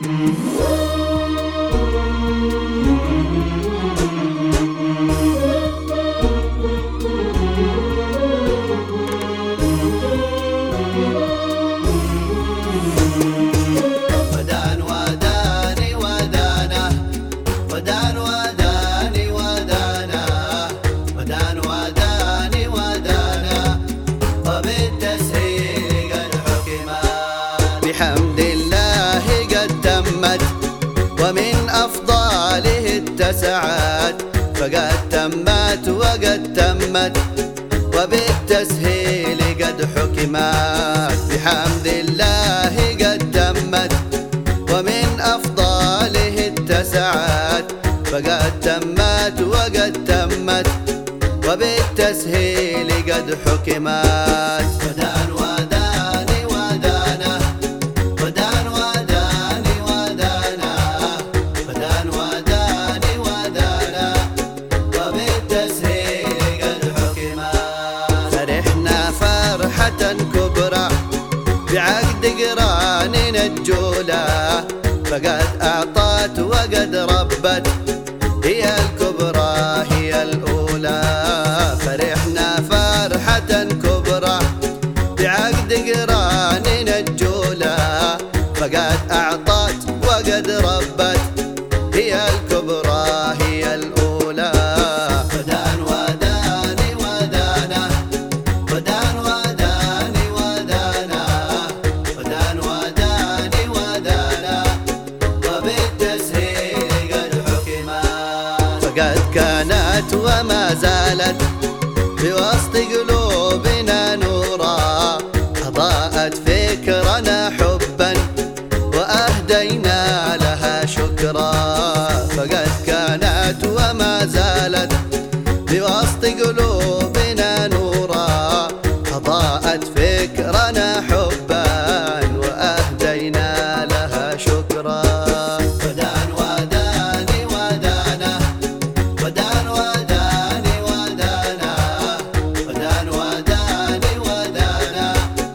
بحمد الله قد تمت ومن أفضاله اتسعت، فقد تمت وقد تمت وبالتسهيل قد حكمت. بحمد الله قد تمت ومن أفضاله اتسعت، فقد تمت وقد تمت وبالتسهيل قد حكمت. ودان وداني ودانا، ودان وداني ودانا، ودان وداني ودانا وبالتسهيل قد حكمت. فرحنا فرحة كبرى بعقد قراننا الجولة، فقد أعطت وقد ربت هي الكبرى هي الأولى. فرحنا فرحة كبرى بعقد قراننا الجولة، فقد أعطت وقد ربت هي الكبرى هي الأولى. ودان وداني ودانا، ودان وداني ودانا، ودان وداني ودانا وبالتسهيل قد حكمت. فقد كانت وما زالت بوسط قلوبنا نورا، أضاءت فكرنا حبا وأهدينا لها شكرا. فقد كانت وما زالت بوسط قلوبنا نورا، أضاءت فكرنا حبا وأهدينا لها شكرا. ودان وداني ودانا، ودان وداني ودانا، ودان وداني ودانا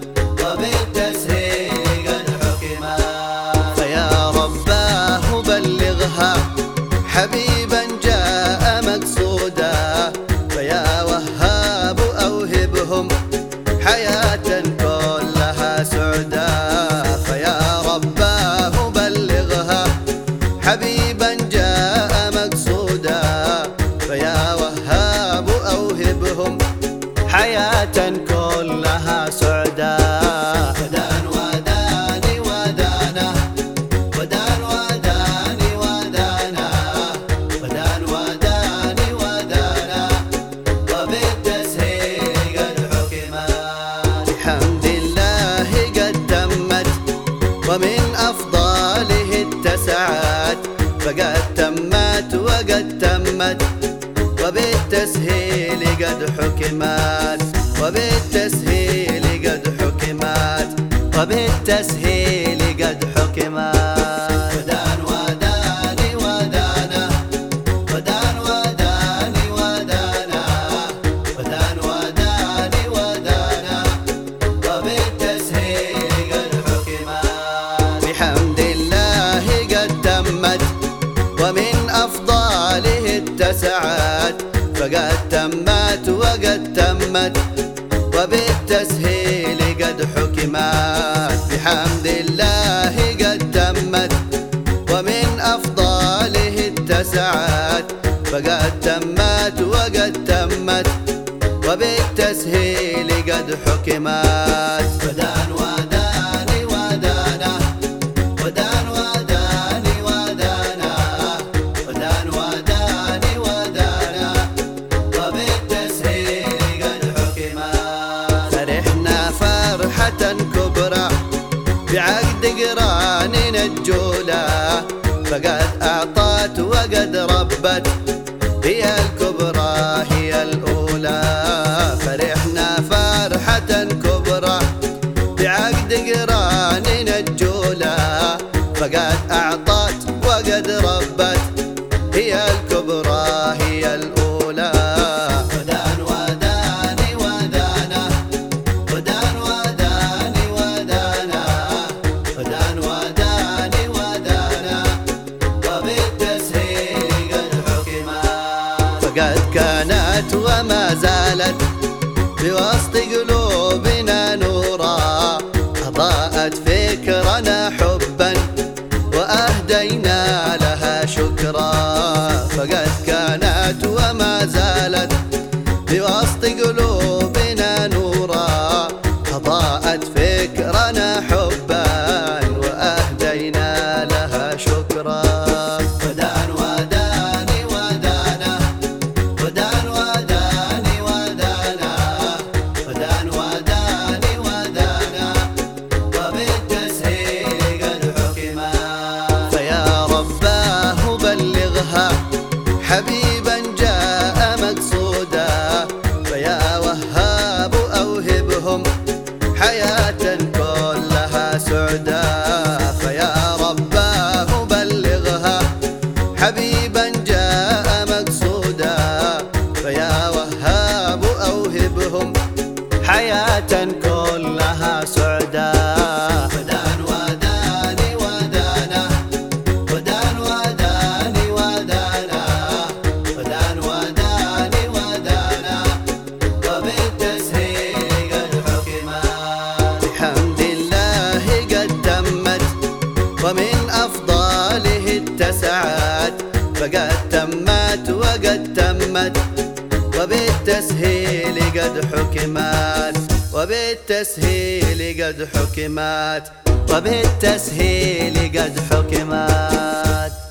وبالتسهيل قد حكمت. فيا رباه بلغها حبيبا جاء مقصودا، فيا وهاب أوهبهم حياة كلها سعدا. فيا رباه بلغها حبيبا جاء مقصودا، فيا وهاب أوهبهم حياة كلها سعدا. ودان وداني ودانا، ودان وداني ودانا، ودان وداني ودانا وبالتسهيل قد حكمت. بحمد الله قد تمت ومن أفضاله اتسعت، فقد تمت وقد تمت وبالتسهيل قد حكمت. وبالتسهيل قد حكمت، وبالتسهيل قد حكمت. ودان وداني ودانا، ودان وداني ودانا، ودان وداني ودانا وبالتسهيل قد حكمت. بحمد الله قد تمت ومن أفضاله اتسعت، فقد تمت وقد تمت وبالتسهيل قد حكمت. بحمد الله قد تمت ومن أفضاله اتسعت، فقد تمت وقد تمت وبالتسهيل قد حكمت. ودان وداني ودانا، ودان وداني ودانا، ودان وداني ودانا وبالتسهيل قد حكمت. فرحنا فرحة كبرى بعقد قراننا الجولة، فقد أعطت وقد ربت هي الكبرى هي الأولى. فرحنا فرحة كبرى بعقد قراننا الجولة، فقد أعطت وقد ربت هي الكبرى هي الأولى. ودان وداني ودانا، ودان وداني ودانا، ودان وداني ودانا وما زالت بوسط قلوبنا نورا، أضاءت فكرنا حبا وأهدينا لها شكرا. فقد كانت وما زالت بوسط قلوبنا نورا، أضاءت فكرنا حبا وأهدينا لها شكرا. ودان وداني ودانا، ودان وداني ودانا، ودان وداني ودانا، وبالتسهيل قد حكما. فيا رباه بلغها حبيبا جاء مقصودا، فيا وهاب أوهبهم حياة كلها سعدا. فيا رباه بلغها حبيبا جاء مقصودا، فيا وهاب أوهبهم حياة كلها سعدا. ودان وداني ودانا، ودان وداني ودانا، ودان وداني ودانا، وبالتسهيل قد حكما. بحمد الله قد تمت ومن أفضاله اتسعت، فقد تمت وقد تمت وبالتسهيل قد حكمت، وبالتسهيل قد حكمت، وبالتسهيل قد حكمت.